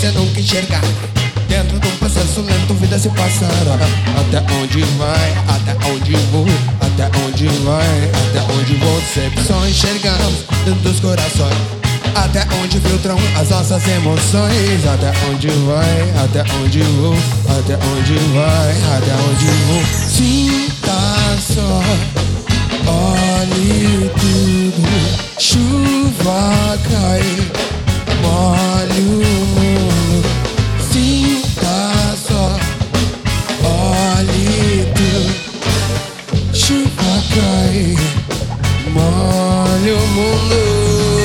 você nunca enxergar. Dentro de um processo lento, vida se passará. Até onde vai, até onde vou, até onde vai, até onde vou. Sempre só enxergamos dentro dos corações. Até onde filtram as nossas emoções. Até onde vai, até onde vou, até onde vai, até onde vou. Sinta só, olhe tudo. Chuva cai, molhe o mundo. Sinta só, olhe tudo. Chuva cai, molhe o mundo.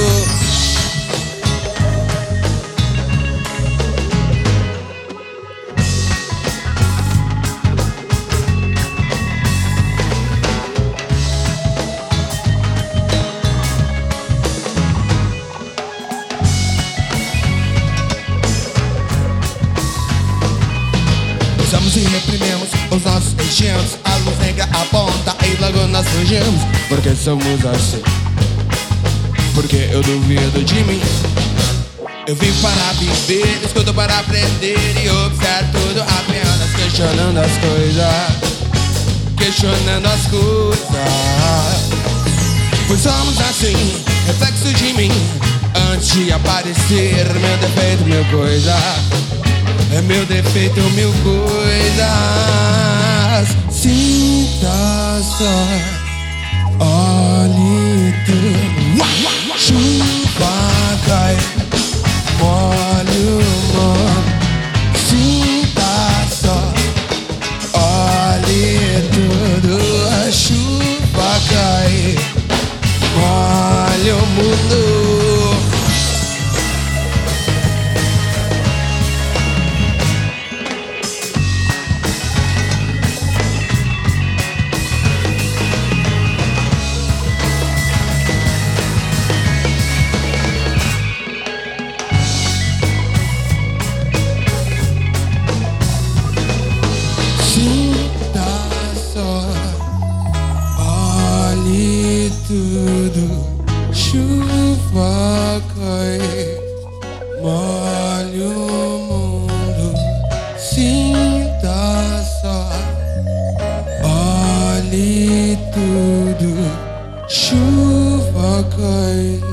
Usamos e reprimimos os nossos destinos. A luz negra aponta e logo nós fugimos. Porque somos assim, porque eu duvido de mim. Eu vim para viver, escuto para aprender e observo tudo apenas questionando as coisas. Questionando as coisas. Pois somos assim, reflexo de mim. Antes de aparecer meu defeito, mil coisas. É meu defeito, mil coisas. Sinta só, olhe tudo. Chuva cai, molhe o mundo. Sinta só, olhe tudo. A chuva cai, molhe o mundo. Tudo, chuva cai, molhe o mundo. Sinta só, olhe tudo, chuva cai.